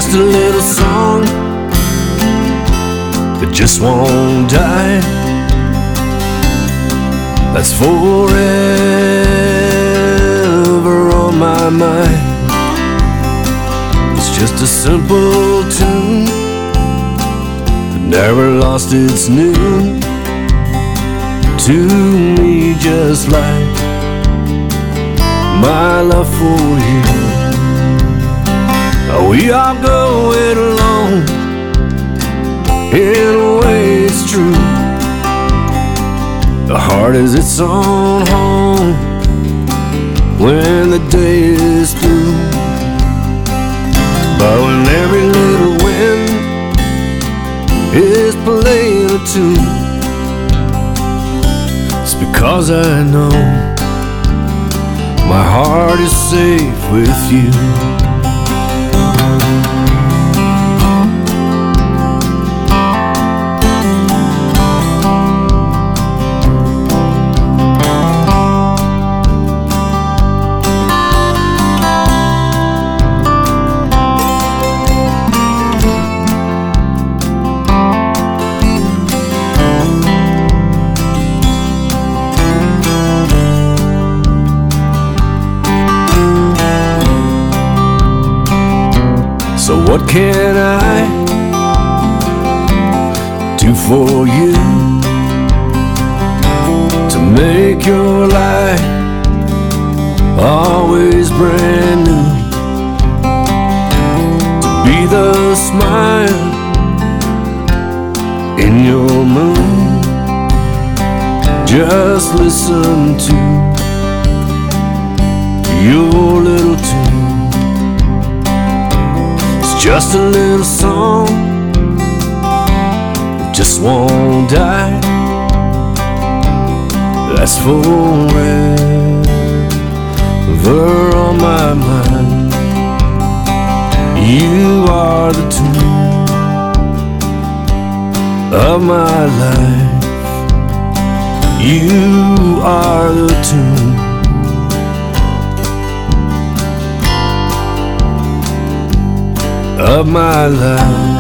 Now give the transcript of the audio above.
just a little song that just won't die. That's forever on my mind. It's just a simple tune that never lost its noon to me, just like my love for you. We are going along, in a way it's true. The heart is its own home when the day is through. But when every little wind is playing a tune, it's because I know my heart is safe with you. So what can I do for you to make your life always brand new? To be the smile in your moon. Just listen to your little tune. Just a little song that just won't die. That's forever on my mind. You are the tune of my life. You are the tune of my life.